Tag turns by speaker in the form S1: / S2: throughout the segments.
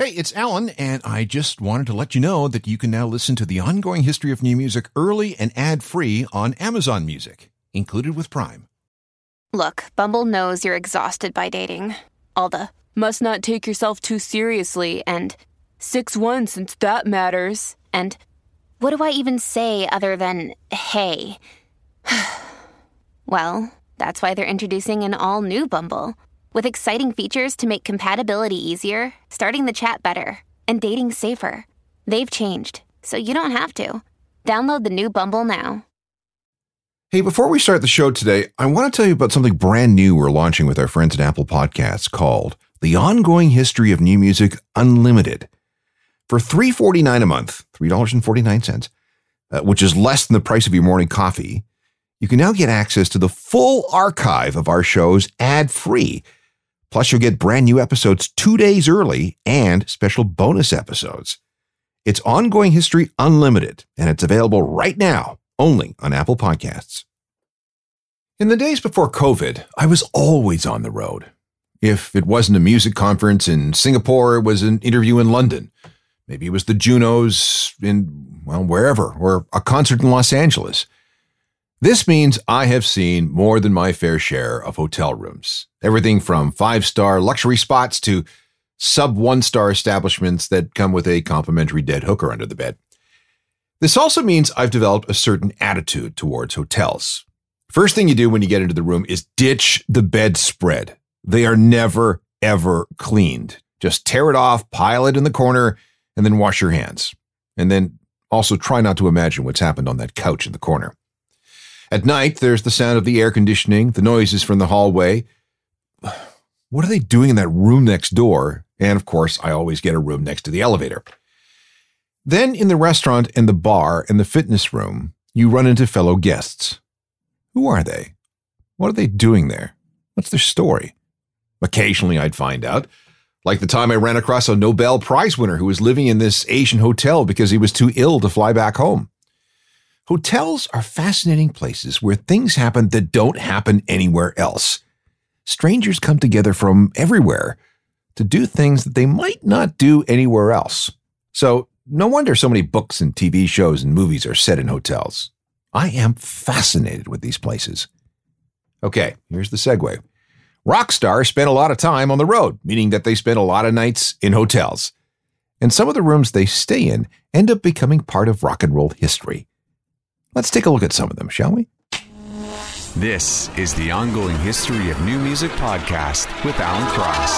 S1: Hey, it's Alan, and I just wanted to let you know that you can now listen to the ongoing history of new music early and ad-free on Amazon Music, included with Prime.
S2: Look, Bumble knows you're exhausted by dating. All the, must not take yourself too seriously, and 6'1" since that matters, and what do I even say other than, hey? Well, that's why they're introducing an all-new Bumble, with exciting features to make compatibility easier, starting the chat better, and dating safer. They've changed, so you don't have to. Download the new Bumble now.
S1: Hey, before we start the show today, I want to tell you about something brand new we're launching with our friends at Apple Podcasts called The Ongoing History of New Music Unlimited. For $3.49 a month, $3.49, which is less than the price of your morning coffee, you can now get access to the full archive of our shows ad-free. Plus, you'll get brand new episodes 2 days early and special bonus episodes. It's Ongoing History Unlimited, and it's available right now, only on Apple Podcasts. In the days before COVID, I was always on the road. If it wasn't a music conference in Singapore, it was an interview in London. Maybe it was the Junos in, wherever, or a concert in Los Angeles. This means I have seen more than my fair share of hotel rooms. Everything from 5-star luxury spots to sub-1-star establishments that come with a complimentary dead hooker under the bed. This also means I've developed a certain attitude towards hotels. First thing you do when you get into the room is ditch the bedspread. They are never, ever cleaned. Just tear it off, pile it in the corner, and then wash your hands. And then also try not to imagine what's happened on that couch in the corner. At night, there's the sound of the air conditioning, the noises from the hallway. What are they doing in that room next door? And of course, I always get a room next to the elevator. Then in the restaurant and the bar and the fitness room, you run into fellow guests. Who are they? What are they doing there? What's their story? Occasionally I'd find out, like the time I ran across a Nobel Prize winner who was living in this Asian hotel because he was too ill to fly back home. Hotels are fascinating places where things happen that don't happen anywhere else. Strangers come together from everywhere to do things that they might not do anywhere else. So no wonder so many books and TV shows and movies are set in hotels. I am fascinated with these places. Okay, here's the segue. Rock stars spend a lot of time on the road, meaning that they spend a lot of nights in hotels. And some of the rooms they stay in end up becoming part of rock and roll history. Let's take a look at some of them, shall we?
S3: This is the Ongoing History of New Music podcast with Alan Cross.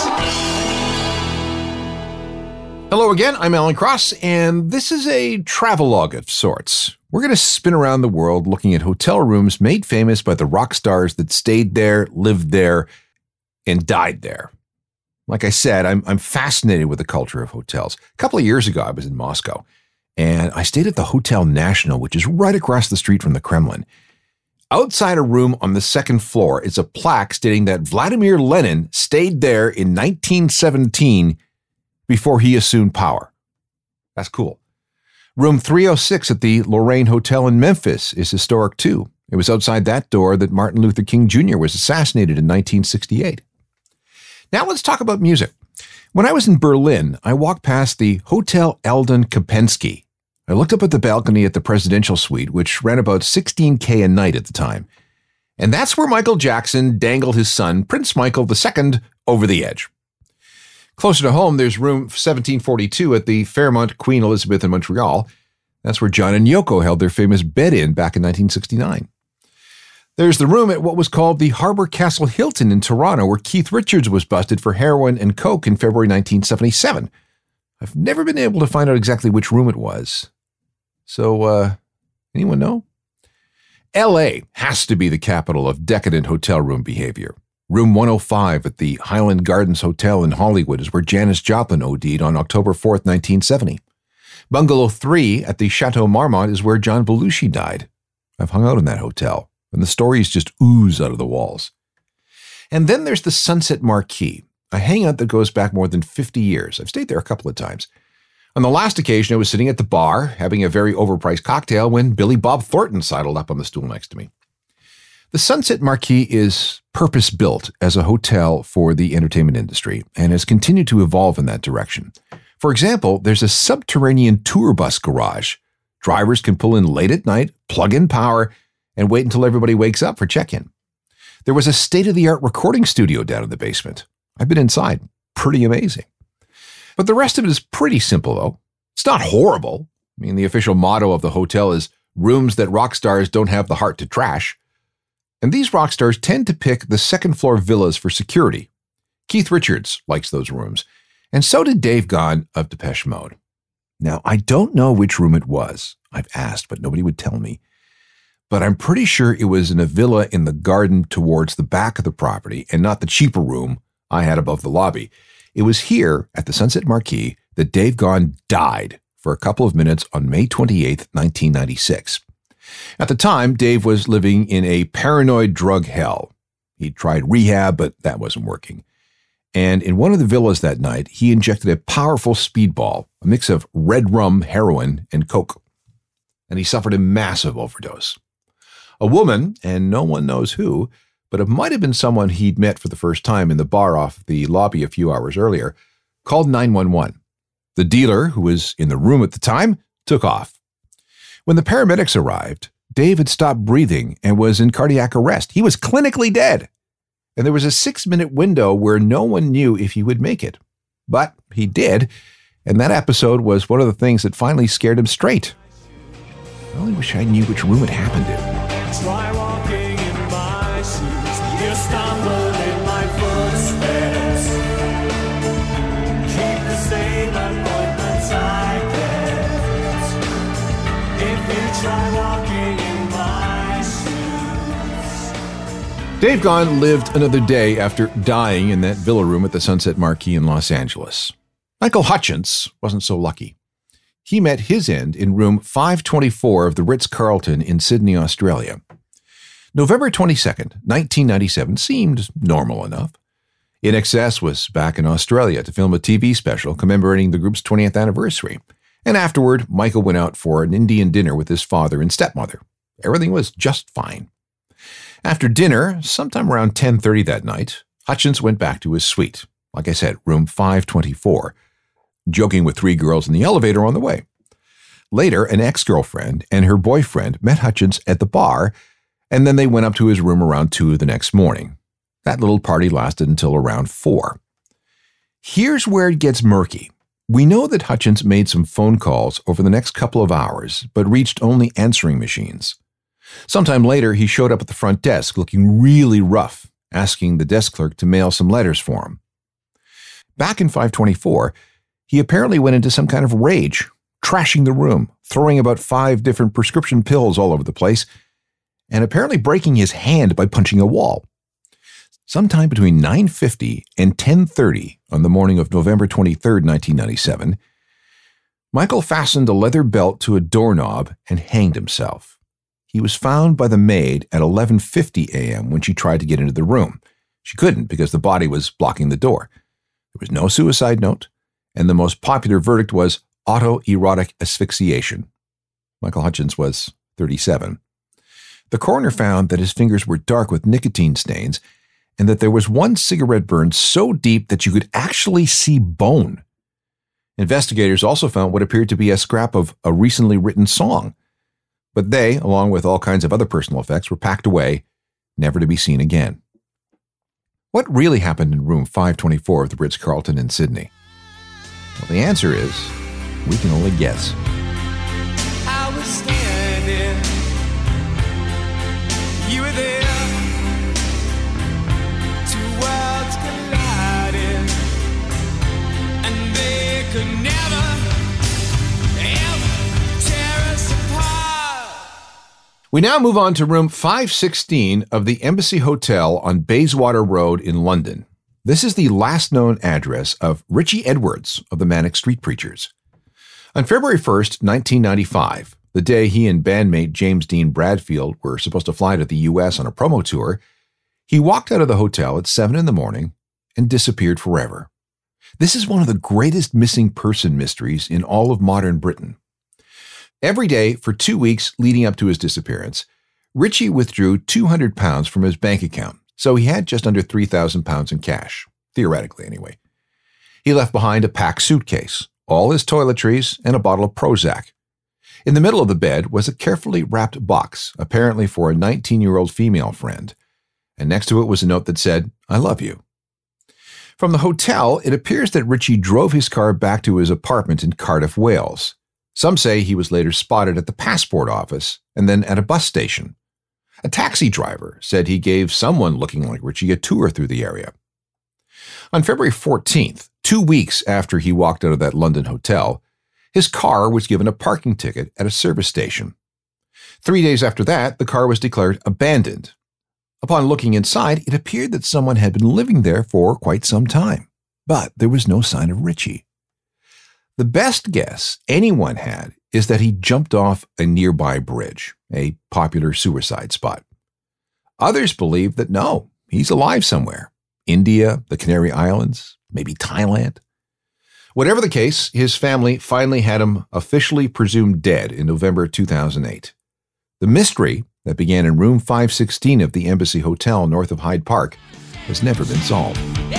S1: Hello again, I'm Alan Cross, and this is a travelogue of sorts. We're going to spin around the world looking at hotel rooms made famous by the rock stars that stayed there, lived there, and died there. Like I said, I'm fascinated with the culture of hotels. A couple of years ago, I was in Moscow, and I stayed at the Hotel National, which is right across the street from the Kremlin. Outside a room on the second floor is a plaque stating that Vladimir Lenin stayed there in 1917 before he assumed power. That's cool. Room 306 at the Lorraine Hotel in Memphis is historic too. It was outside that door that Martin Luther King Jr. was assassinated in 1968. Now let's talk about music. When I was in Berlin, I walked past the Hotel Eldon Kempinski. I looked up at the balcony at the presidential suite, which ran about $16,000 a night at the time. And that's where Michael Jackson dangled his son, Prince Michael II, over the edge. Closer to home, there's room 1742 at the Fairmont Queen Elizabeth in Montreal. That's where John and Yoko held their famous bed-in back in 1969. There's the room at what was called the Harbor Castle Hilton in Toronto, where Keith Richards was busted for heroin and coke in February 1977. I've never been able to find out exactly which room it was. So, anyone know? LA has to be the capital of decadent hotel room behavior. Room 105 at the Highland Gardens Hotel in Hollywood is where Janis Joplin OD'd on October 4th, 1970. Bungalow 3 at the Chateau Marmont is where John Belushi died. I've hung out in that hotel, and the stories just ooze out of the walls. And then there's the Sunset Marquis, a hangout that goes back more than 50 years. I've stayed there a couple of times. On the last occasion, I was sitting at the bar, having a very overpriced cocktail, when Billy Bob Thornton sidled up on the stool next to me. The Sunset Marquis is purpose-built as a hotel for the entertainment industry and has continued to evolve in that direction. For example, there's a subterranean tour bus garage. Drivers can pull in late at night, plug in power, and wait until everybody wakes up for check-in. There was a state-of-the-art recording studio down in the basement. I've been inside. Pretty amazing. But the rest of it is pretty simple, though. It's not horrible. I mean, the official motto of the hotel is rooms that rock stars don't have the heart to trash. And these rock stars tend to pick the second-floor villas for security. Keith Richards likes those rooms, and so did Dave Gahan of Depeche Mode. Now, I don't know which room it was. I've asked, but nobody would tell me. But I'm pretty sure it was in a villa in the garden towards the back of the property and not the cheaper room I had above the lobby. It was here at the Sunset Marquis that Dave Gahan died for a couple of minutes on May 28, 1996. At the time, Dave was living in a paranoid drug hell. He'd tried rehab, but that wasn't working. And in one of the villas that night, he injected a powerful speedball, a mix of red rum, heroin, and coke. And he suffered a massive overdose. A woman, and no one knows who, but it might have been someone he'd met for the first time in the bar off the lobby a few hours earlier, called 911. The dealer, who was in the room at the time, took off. When the paramedics arrived, Dave had stopped breathing and was in cardiac arrest. He was clinically dead. And there was a 6-minute window where no one knew if he would make it. But he did, and that episode was one of the things that finally scared him straight. I only wish I knew which room it happened in.
S4: Try walking in my shoes. You stumble in my footsteps. Keep the same appointments I kept. If you try walking in my shoes.
S1: Dave Gahan lived another day after dying in that villa room at the Sunset Marquis in Los Angeles. Michael Hutchence wasn't so lucky. He met his end in room 524 of the Ritz-Carlton in Sydney, Australia. November 22nd, 1997 seemed normal enough. INXS was back in Australia to film a TV special commemorating the group's 20th anniversary. And afterward, Michael went out for an Indian dinner with his father and stepmother. Everything was just fine. After dinner, sometime around 10:30 that night, Hutchence went back to his suite. Like I said, room 524. Joking with 3 girls in the elevator on the way. Later, an ex-girlfriend and her boyfriend met Hutchence at the bar, and then they went up to his room around 2 the next morning. That little party lasted until around 4. Here's where it gets murky. We know that Hutchence made some phone calls over the next couple of hours, but reached only answering machines. Sometime later, he showed up at the front desk looking really rough, asking the desk clerk to mail some letters for him. Back in 524, he apparently went into some kind of rage, trashing the room, throwing about 5 different prescription pills all over the place, and apparently breaking his hand by punching a wall. Sometime between 9:50 and 10:30 on the morning of November 23, 1997, Michael fastened a leather belt to a doorknob and hanged himself. He was found by the maid at 11:50 a.m. when she tried to get into the room. She couldn't because the body was blocking the door. There was no suicide note, and the most popular verdict was autoerotic asphyxiation. Michael Hutchence was 37. The coroner found that his fingers were dark with nicotine stains and that there was one cigarette burn so deep that you could actually see bone. Investigators also found what appeared to be a scrap of a recently written song, but they, along with all kinds of other personal effects, were packed away, never to be seen again. What really happened in room 524 of the Ritz-Carlton in Sydney? Well, the answer is, we can only guess.
S4: I was standing, you were there. Two worlds colliding, and they could never, ever tear us apart.
S1: We now move on to room 516 of the Embassy Hotel on Bayswater Road in London. This is the last known address of Richie Edwards of the Manic Street Preachers. On February 1st, 1995, the day he and bandmate James Dean Bradfield were supposed to fly to the U.S. on a promo tour, he walked out of the hotel at 7 a.m. and disappeared forever. This is one of the greatest missing person mysteries in all of modern Britain. Every day for 2 weeks leading up to his disappearance, Richie withdrew £200 from his bank account, so he had just under £3,000 in cash, theoretically anyway. He left behind a packed suitcase, all his toiletries, and a bottle of Prozac. In the middle of the bed was a carefully wrapped box, apparently for a 19-year-old female friend, and next to it was a note that said, "I love you." From the hotel, it appears that Ritchie drove his car back to his apartment in Cardiff, Wales. Some say he was later spotted at the passport office and then at a bus station. A taxi driver said he gave someone looking like Ritchie a tour through the area. On February 14th, 2 weeks after he walked out of that London hotel, his car was given a parking ticket at a service station. 3 days after that, the car was declared abandoned. Upon looking inside, it appeared that someone had been living there for quite some time, but there was no sign of Ritchie. The best guess anyone had is that he jumped off a nearby bridge, a popular suicide spot. Others believe that no, he's alive somewhere. India, the Canary Islands, maybe Thailand. Whatever the case, his family finally had him officially presumed dead in November 2008. The mystery that began in room 516 of the Embassy Hotel north of Hyde Park has never been solved.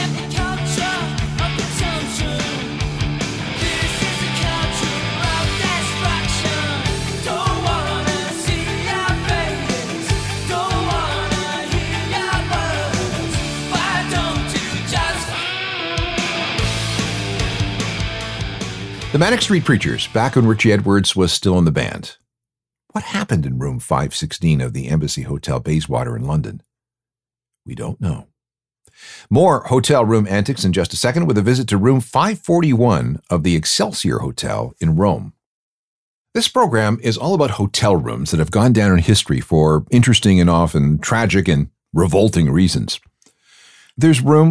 S1: The Manic Street Preachers, back when Ritchie Edwards was still in the band. What happened in room 516 of the Embassy Hotel Bayswater in London? We don't know. More hotel room antics in just a second with a visit to room 541 of the Excelsior Hotel in Rome. This program is all about hotel rooms that have gone down in history for interesting and often tragic and revolting reasons. There's room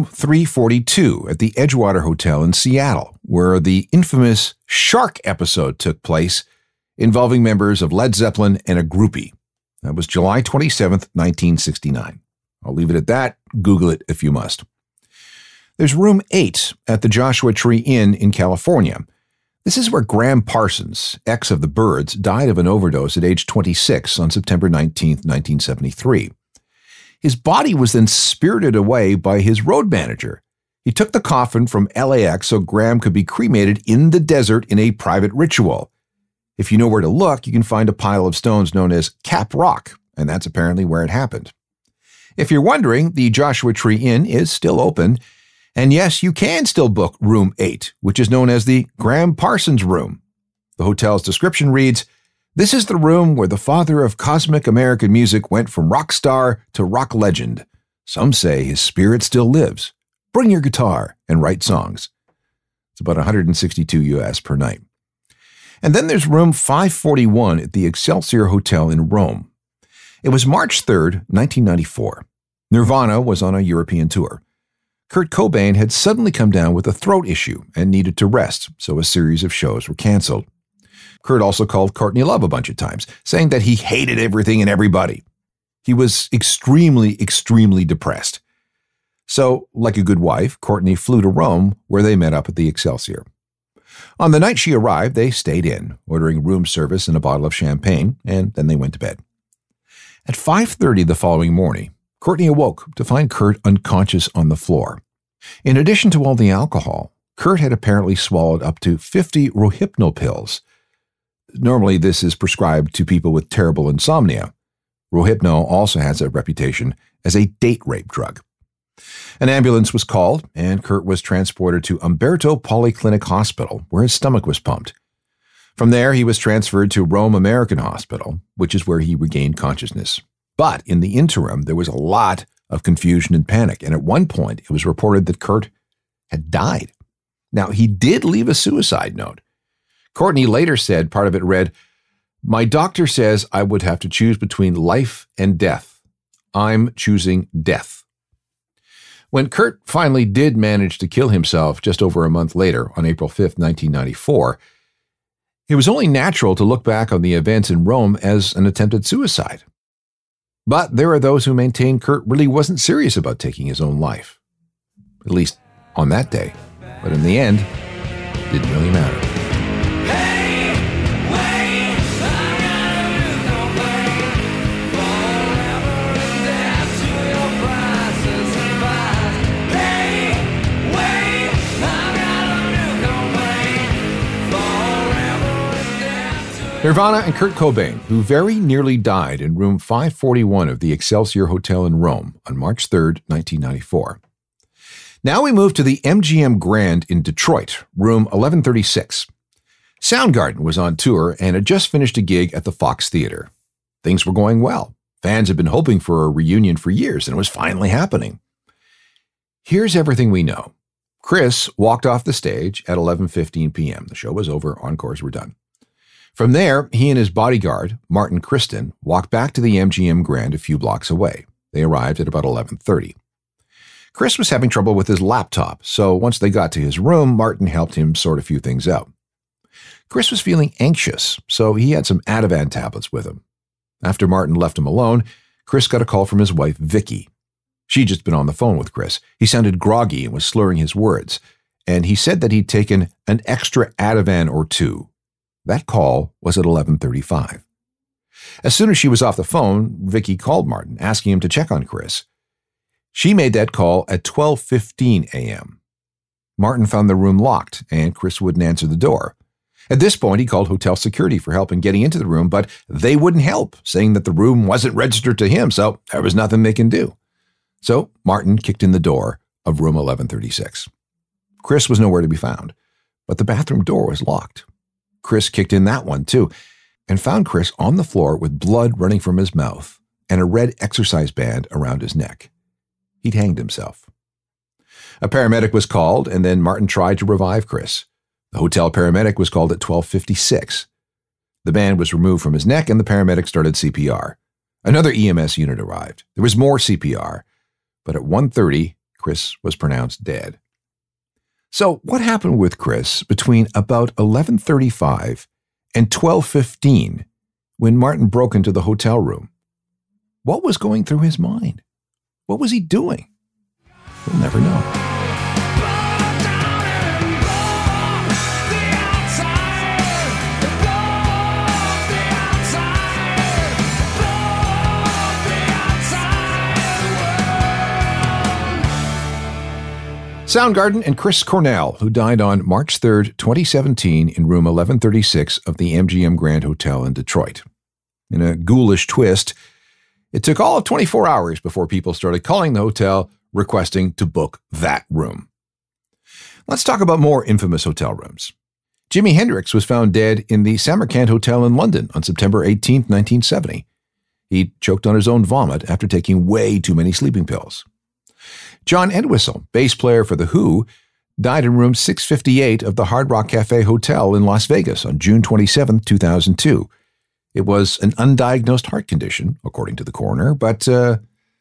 S1: 342 at the Edgewater Hotel in Seattle, where the infamous shark episode took place involving members of Led Zeppelin and a groupie. That was July 27th, 1969. I'll leave it at that. Google it if you must. There's room 8 at the Joshua Tree Inn in California. This is where Graham Parsons, ex of the Byrds, died of an overdose at age 26 on September 19th, 1973. His body was then spirited away by his road manager. He took the coffin from LAX so Graham could be cremated in the desert in a private ritual. If you know where to look, you can find a pile of stones known as Cap Rock, and that's apparently where it happened. If you're wondering, the Joshua Tree Inn is still open, and yes, you can still book room 8, which is known as the Graham Parsons Room. The hotel's description reads, "This is the room where the father of cosmic American music went from rock star to rock legend. Some say his spirit still lives. Bring your guitar and write songs." It's about $162 US per night. And then there's room 541 at the Excelsior Hotel in Rome. It was March 3rd, 1994. Nirvana was on a European tour. Kurt Cobain had suddenly come down with a throat issue and needed to rest, so a series of shows were canceled. Kurt also called Courtney Love a bunch of times, saying that he hated everything and everybody. He was extremely, extremely depressed. So, like a good wife, Courtney flew to Rome, where they met up at the Excelsior. On the night she arrived, they stayed in, ordering room service and a bottle of champagne, and then they went to bed. At 5:30 the following morning, Courtney awoke to find Kurt unconscious on the floor. In addition to all the alcohol, Kurt had apparently swallowed up to 50 Rohypnol pills. Normally, this is prescribed to people with terrible insomnia. Rohypnol also has a reputation as a date rape drug. An ambulance was called, and Kurt was transported to Umberto Polyclinic Hospital, where his stomach was pumped. From there, he was transferred to Rome American Hospital, which is where he regained consciousness. But in the interim, there was a lot of confusion and panic, and at one point, it was reported that Kurt had died. Now, he did leave a suicide note. Courtney later said part of it read, "My doctor says I would have to choose between life and death. I'm choosing death." When Kurt finally did manage to kill himself just over a month later, on April 5th, 1994, it was only natural to look back on the events in Rome as an attempted suicide. But there are those who maintain Kurt really wasn't serious about taking his own life. At least on that day. But in the end, it didn't really matter. Nirvana and Kurt Cobain, who very nearly died in room 541 of the Excelsior Hotel in Rome on March 3rd, 1994. Now we move to the MGM Grand in Detroit, room 1136. Soundgarden was on tour and had just finished a gig at the Fox Theater. Things were going well. Fans had been hoping for a reunion for years, and it was finally happening. Here's everything we know. Chris walked off the stage at 11:15 p.m. The show was over, encores were done. From there, he and his bodyguard, Martin Kristen, walked back to the MGM Grand a few blocks away. They arrived at about 11:30. Chris was having trouble with his laptop, so once they got to his room, Martin helped him sort a few things out. Chris was feeling anxious, so he had some Ativan tablets with him. After Martin left him alone, Chris got a call from his wife, Vicky. She'd just been on the phone with Chris. He sounded groggy and was slurring his words, and he said that he'd taken an extra Ativan or two. That call was at 11:35. As soon as she was off the phone, Vicky called Martin, asking him to check on Chris. She made that call at 12:15 a.m. Martin found the room locked, and Chris wouldn't answer the door. At this point, he called hotel security for help in getting into the room, but they wouldn't help, saying that the room wasn't registered to him, so there was nothing they can do. So Martin kicked in the door of room 1136. Chris was nowhere to be found, but the bathroom door was locked. Chris kicked in that one too, and found Chris on the floor with blood running from his mouth and a red exercise band around his neck. He'd hanged himself. A paramedic was called, and then Martin tried to revive Chris. The hotel paramedic was called at 12:56. The band was removed from his neck, and the paramedic started CPR. Another EMS unit arrived. There was more CPR, but at 1:30, Chris was pronounced dead. So what happened with Chris between about 11:35 and 12:15 when Martin broke into the hotel room? What was going through his mind? What was he doing? We'll never know. Soundgarden and Chris Cornell, who died on March 3rd, 2017 in room 1136 of the MGM Grand Hotel in Detroit. In a ghoulish twist, it took all of 24 hours before people started calling the hotel requesting to book that room. Let's talk about more infamous hotel rooms. Jimi Hendrix was found dead in the Samarkand Hotel in London on September 18, 1970. He choked on his own vomit after taking way too many sleeping pills. John Entwistle, bass player for The Who, died in room 658 of the Hard Rock Cafe Hotel in Las Vegas on June 27, 2002. It was an undiagnosed heart condition, according to the coroner, but the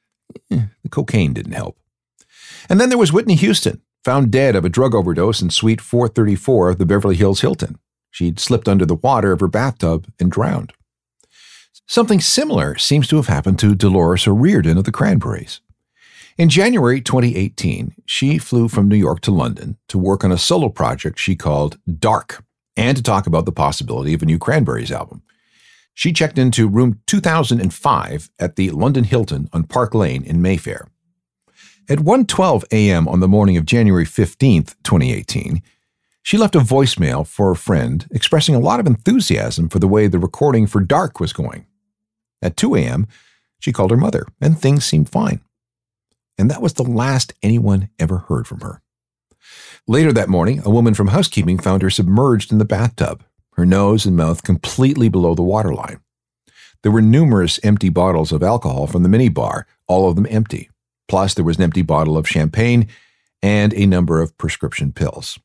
S1: cocaine didn't help. And then there was Whitney Houston, found dead of a drug overdose in Suite 434 of the Beverly Hills Hilton. She'd slipped under the water of her bathtub and drowned. Something similar seems to have happened to Dolores O'Riordan of the Cranberries. In January 2018, she flew from New York to London to work on a solo project she called Dark, and to talk about the possibility of a new Cranberries album. She checked into room 2005 at the London Hilton on Park Lane in Mayfair. At 1:12 a.m. on the morning of January 15th, 2018, she left a voicemail for a friend expressing a lot of enthusiasm for the way the recording for Dark was going. At 2 a.m., she called her mother, and things seemed fine. And that was the last anyone ever heard from her. Later that morning, a woman from housekeeping found her submerged in the bathtub, her nose and mouth completely below the waterline. There were numerous empty bottles of alcohol from the minibar, all of them empty. Plus, there was an empty bottle of champagne and a number of prescription pills.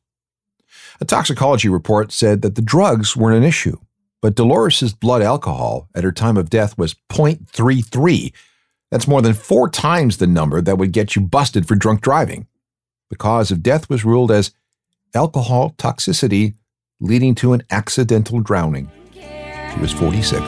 S1: A toxicology report said that the drugs weren't an issue, but Dolores' blood alcohol at her time of death was 0.33. That's more than 4 times the number that would get you busted for drunk driving. The cause of death was ruled as alcohol toxicity leading to an accidental drowning. She was 46.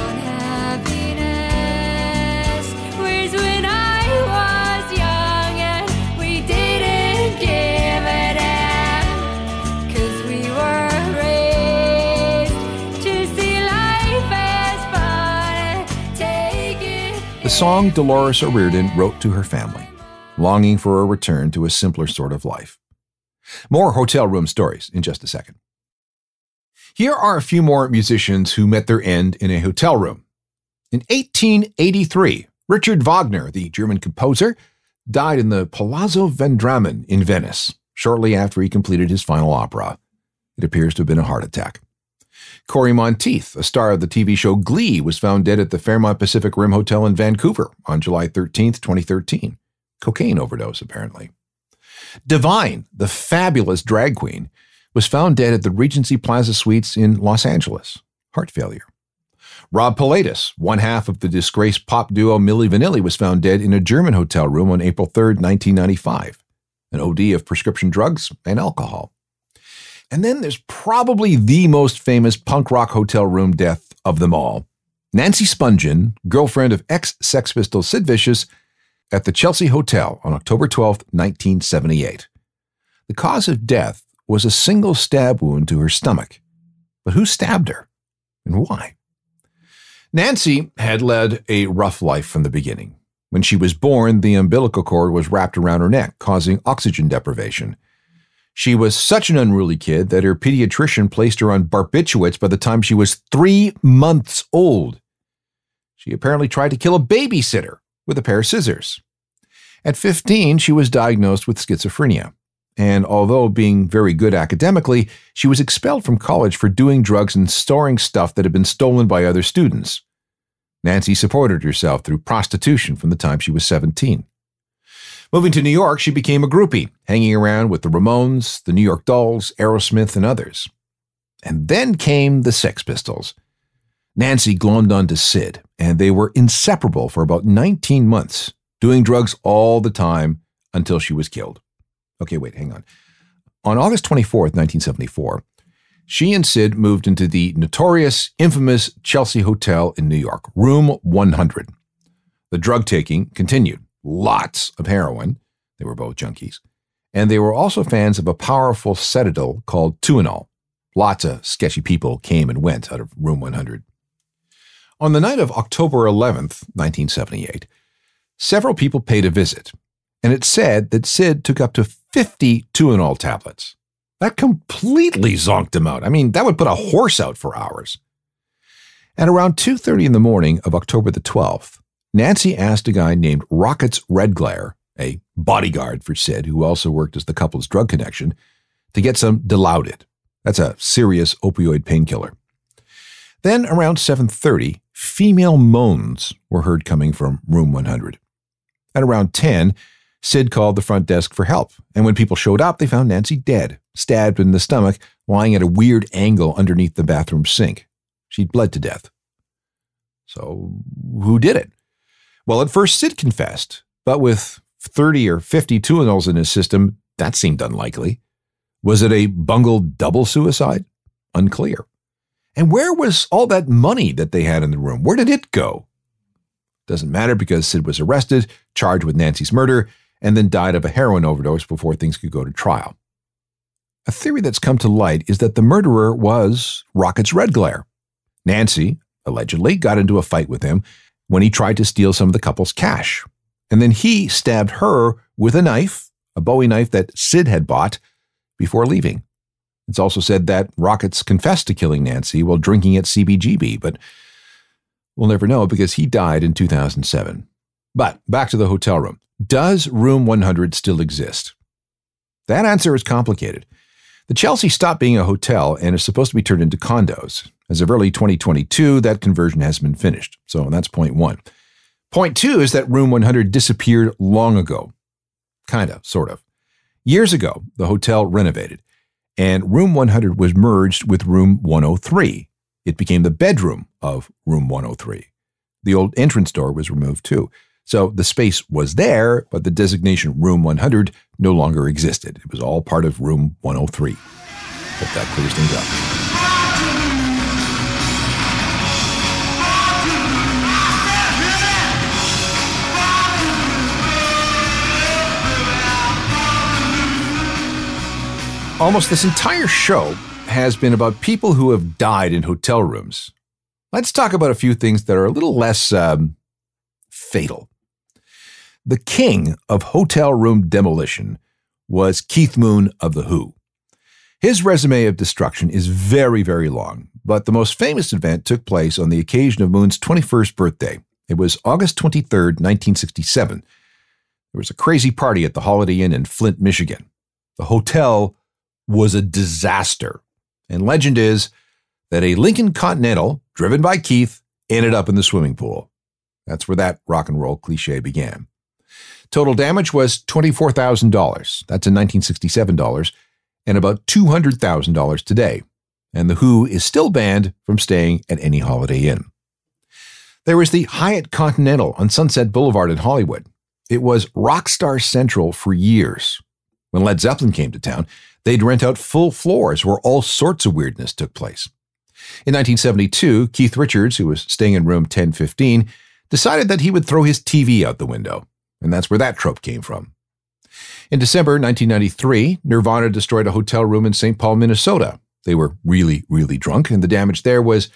S1: The song Dolores O'Riordan wrote to her family, longing for a return to a simpler sort of life. More hotel room stories in just a second. Here are a few more musicians who met their end in a hotel room. In 1883, Richard Wagner, the German composer, died in the Palazzo Vendramin in Venice, shortly after he completed his final opera. It appears to have been a heart attack. Corey Monteith, a star of the TV show Glee, was found dead at the Fairmont Pacific Rim Hotel in Vancouver on July 13th, 2013. Cocaine overdose, apparently. Divine, the fabulous drag queen, was found dead at the Regency Plaza Suites in Los Angeles. Heart failure. Rob Pilatus, one half of the disgraced pop duo Milli Vanilli, was found dead in a German hotel room on April 3rd, 1995. An OD of prescription drugs and alcohol. And then there's probably the most famous punk rock hotel room death of them all. Nancy Spungen, girlfriend of ex-Sex Pistols Sid Vicious, at the Chelsea Hotel on October 12, 1978. The cause of death was a single stab wound to her stomach. But who stabbed her and why? Nancy had led a rough life from the beginning. When she was born, the umbilical cord was wrapped around her neck, causing oxygen deprivation. She was such an unruly kid that her pediatrician placed her on barbiturates by the time she was 3 months old. She apparently tried to kill a babysitter with a pair of scissors. At 15, she was diagnosed with schizophrenia. And although being very good academically, she was expelled from college for doing drugs and storing stuff that had been stolen by other students. Nancy supported herself through prostitution from the time she was 17. Moving to New York, she became a groupie, hanging around with the Ramones, the New York Dolls, Aerosmith, and others. And then came the Sex Pistols. Nancy glommed onto Sid, and they were inseparable for about 19 months, doing drugs all the time until she was killed. Okay, wait, hang on. On August 24th, 1974, she and Sid moved into the notorious, infamous Chelsea Hotel in New York, room 100. The drug taking continued. Lots of heroin. They were both junkies. And they were also fans of a powerful sedative called Tuinal. Lots of sketchy people came and went out of room 100. On the night of October 11th, 1978, several people paid a visit, and it said that Sid took up to 50 Tuinal tablets. That completely zonked him out. I mean, that would put a horse out for hours. At around 2:30 in the morning of October the 12th, Nancy asked a guy named Rockets Redglare, a bodyguard for Sid, who also worked as the couple's drug connection, to get some Dilaudid. That's a serious opioid painkiller. Then around 7:30, female moans were heard coming from room 100. At around 10, Sid called the front desk for help, and when people showed up, they found Nancy dead, stabbed in the stomach, lying at a weird angle underneath the bathroom sink. She'd bled to death. So who did it? Well, at first Sid confessed, but with 30 or 50 Tuinals in his system, that seemed unlikely. Was it a bungled double suicide? Unclear. And where was all that money that they had in the room? Where did it go? Doesn't matter because Sid was arrested, charged with Nancy's murder, and then died of a heroin overdose before things could go to trial. A theory that's come to light is that the murderer was Rockets Redglare. Nancy, allegedly, got into a fight with him when he tried to steal some of the couple's cash. And then he stabbed her with a knife, a Bowie knife that Sid had bought, before leaving. It's also said that Rockets confessed to killing Nancy while drinking at CBGB, but we'll never know because he died in 2007. But back to the hotel room. Does room 100 still exist? That answer is complicated. The Chelsea stopped being a hotel and is supposed to be turned into condos. As of early 2022, that conversion has been finished. So that's point one. Point two is that room 100 disappeared long ago. Kinda, sort of. Years ago, the hotel renovated, and room 100 was merged with room 103. It became the bedroom of room 103. The old entrance door was removed too. So the space was there, but the designation room 100 no longer existed. It was all part of room 103. Hope that clears things up. Almost this entire show has been about people who have died in hotel rooms. Let's talk about a few things that are a little less fatal. The king of hotel room demolition was Keith Moon of The Who. His resume of destruction is very, very long, but the most famous event took place on the occasion of Moon's 21st birthday. It was August 23rd, 1967. There was a crazy party at the Holiday Inn in Flint, Michigan. The hotel was a disaster, and legend is that a Lincoln Continental, driven by Keith, ended up in the swimming pool. That's where that rock and roll cliche began. Total damage was $24,000. That's in 1967 dollars, and about $200,000 today. And The Who is still banned from staying at any Holiday Inn. There was the Hyatt Continental on Sunset Boulevard in Hollywood. It was Rockstar Central for years. When Led Zeppelin came to town, they'd rent out full floors where all sorts of weirdness took place. In 1972, Keith Richards, who was staying in room 1015, decided that he would throw his TV out the window, and that's where that trope came from. In December 1993, Nirvana destroyed a hotel room in St. Paul, Minnesota. They were really, really drunk, and the damage there was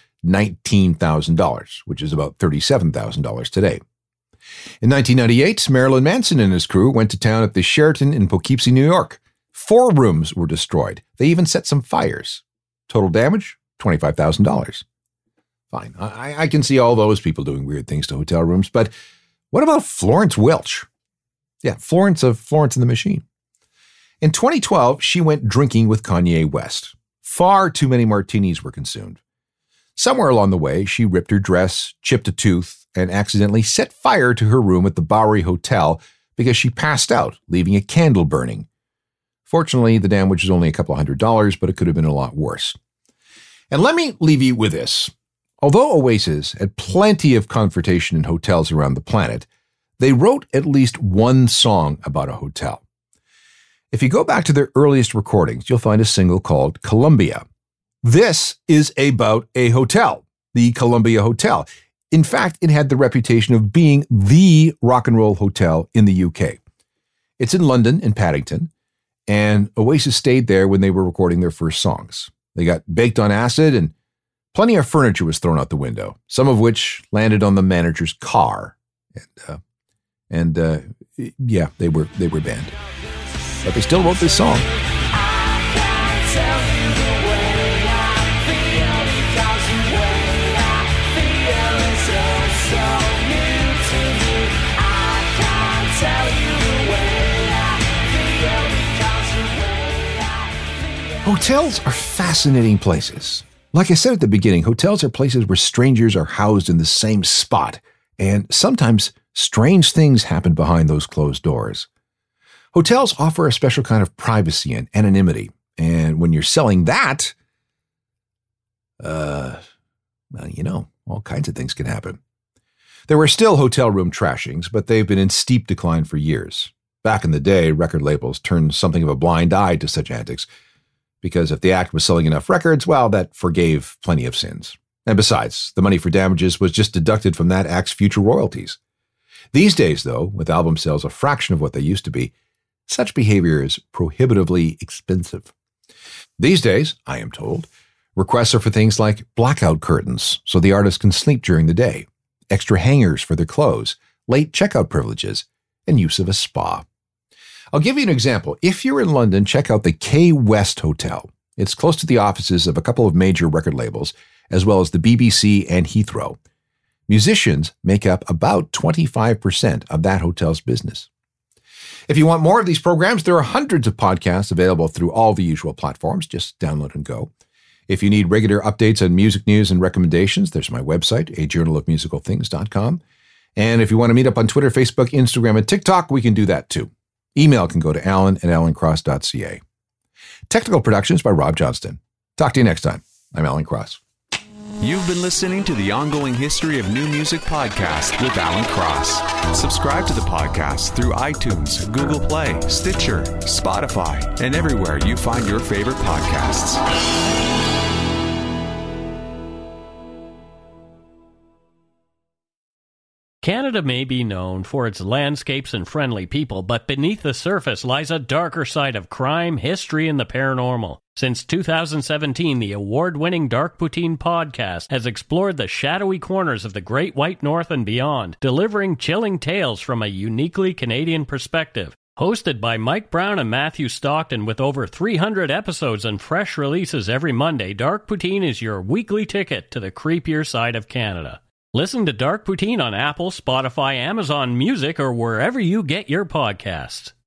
S1: $19,000, which is about $37,000 today. In 1998, Marilyn Manson and his crew went to town at the Sheraton in Poughkeepsie, New York. 4 rooms were destroyed. They even set some fires. Total damage, $25,000. Fine, I can see all those people doing weird things to hotel rooms, but what about Florence Welch? Yeah, Florence of Florence and the Machine. In 2012, she went drinking with Kanye West. Far too many martinis were consumed. Somewhere along the way, she ripped her dress, chipped a tooth, and accidentally set fire to her room at the Bowery Hotel because she passed out, leaving a candle burning. Fortunately, the damage was only a couple $100, but it could have been a lot worse. And let me leave you with this. Although Oasis had plenty of confrontation in hotels around the planet, they wrote at least one song about a hotel. If you go back to their earliest recordings, you'll find a single called Columbia. This is about a hotel, the Columbia Hotel. In fact, it had the reputation of being the rock and roll hotel in the UK. It's in London, in Paddington, and Oasis stayed there when they were recording their first songs. They got baked on acid, and plenty of furniture was thrown out the window, some of which landed on the manager's car. Yeah, they were banned. But they still wrote this song. Hotels are fascinating places. Like I said at the beginning, hotels are places where strangers are housed in the same spot, and sometimes strange things happen behind those closed doors. Hotels offer a special kind of privacy and anonymity, and when you're selling that, all kinds of things can happen. There were still hotel room trashings, but they've been in steep decline for years. Back in the day, record labels turned something of a blind eye to such antics, because if the act was selling enough records, well, that forgave plenty of sins. And besides, the money for damages was just deducted from that act's future royalties. These days, though, with album sales a fraction of what they used to be, such behavior is prohibitively expensive. These days, I am told, requests are for things like blackout curtains so the artist can sleep during the day, extra hangers for their clothes, late checkout privileges, and use of a spa. I'll give you an example. If you're in London, check out the K West Hotel. It's close to the offices of a couple of major record labels, as well as the BBC and Heathrow. Musicians make up about 25% of that hotel's business. If you want more of these programs, there are hundreds of podcasts available through all the usual platforms. Just download and go. If you need regular updates on music news and recommendations, there's my website, ajournalofmusicalthings.com. And if you want to meet up on Twitter, Facebook, Instagram, and TikTok, we can do that too. Email can go to alan@alancross.ca. Technical productions by Rob Johnston. Talk to you next time. I'm Alan Cross.
S3: You've been listening to the Ongoing History of New Music podcast with Alan Cross. Subscribe to the podcast through iTunes, Google Play, Stitcher, Spotify, and everywhere you find your favorite podcasts.
S5: Canada may be known for its landscapes and friendly people, but beneath the surface lies a darker side of crime, history, and the paranormal. Since 2017, the award-winning Dark Poutine podcast has explored the shadowy corners of the Great White North and beyond, delivering chilling tales from a uniquely Canadian perspective. Hosted by Mike Brown and Matthew Stockton with over 300 episodes and fresh releases every Monday, Dark Poutine is your weekly ticket to the creepier side of Canada. Listen to Dark Poutine on Apple, Spotify, Amazon Music, or wherever you get your podcasts.